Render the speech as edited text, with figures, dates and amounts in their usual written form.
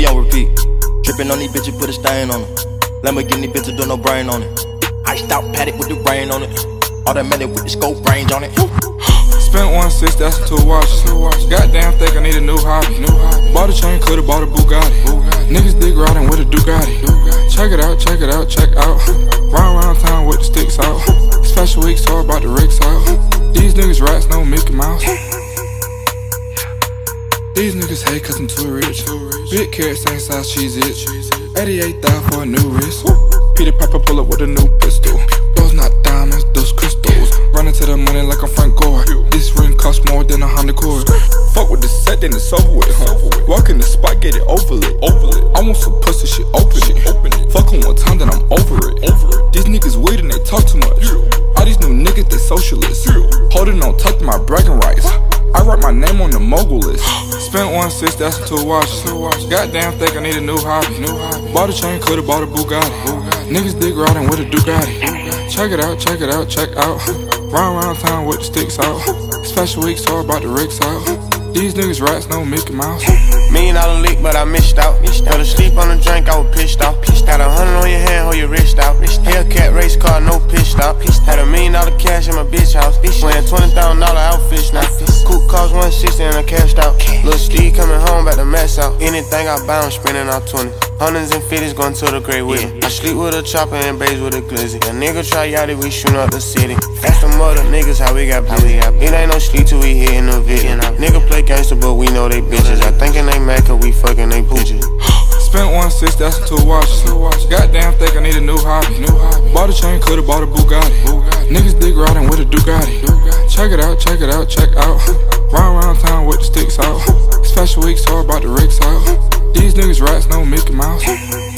be on repeat. Drippin' on these bitches, put a stain on it. Lamborghini bitches, do no brain on it. Iced out Paddock with the rain on it. Automatic with the scope range on it. Spent 160, that's into a watch. Goddamn, think I need a new hobby. Bought a chain, coulda bought a Bugatti. Niggas dig riding with a Ducati. Check it out, check it out, check out. Round town with the sticks out. It's fashion week, so I bought the Ricks out. These niggas rats, no Mickey Mouse. These niggas hate cause I'm too rich. Big carrot, same size cheese itch. 88,000 for a new wrist. Peter Piper pull up with a new pistol. Those not diamonds, those crystals. Running to the money like I'm Frank Gore. This ring costs more than a Honda Accord. Fuck with the set, then it's over with, huh? Walk in the spot, get it over it. I want some pussy, shit, open it. Fuck on one time, then I'm over it. These niggas weird and they talk too much. All these new niggas, they socialists. Holding on tight to my bragging rights. I write my name on the mogul list. Spent 160, that's into a watch. Goddamn, think I need a new hobby. Bought a chain, coulda bought a Bugatti. Niggas dig riding with a Ducati. Check it out, check it out, check out. Round town with the sticks out. It's fashion week, so I bought the Ricks out. These niggas rats, no Mickey Mouse. $1 million leak, but I missed out. Fell asleep on the drink, I was pissed off. Got 100 on your hand, hold your wrist out. Hellcat race car, no pitch stop. Had $1 million cash in my bitch house. Wearing $20,000 outfits now. Coupe cost 160 and I cashed out. Lil' Steve coming home, about to mess out. Anything I buy, I'm spending out 20. Hundreds and fifties going to the grave with me. I sleep with a chopper and bays with a glizzy. A nigga try yachty, we shootin' up the city. Ask them other niggas how we got busy. It ain't no sleep till we hittin' the vision. Nigga play gangster, but we know they bitches. I thinkin' they mad cause we fuckin' they bitches. Spent 160, that's into a watch. Goddamn, think I need a new hobby. Bought a chain, coulda bought a Bugatti. Niggas dig riding with a Ducati. Check it out, check it out, check out. Round town with the sticks out. It's fashion week, so I bought the Ricks out. These niggas rats, no Mickey Mouse.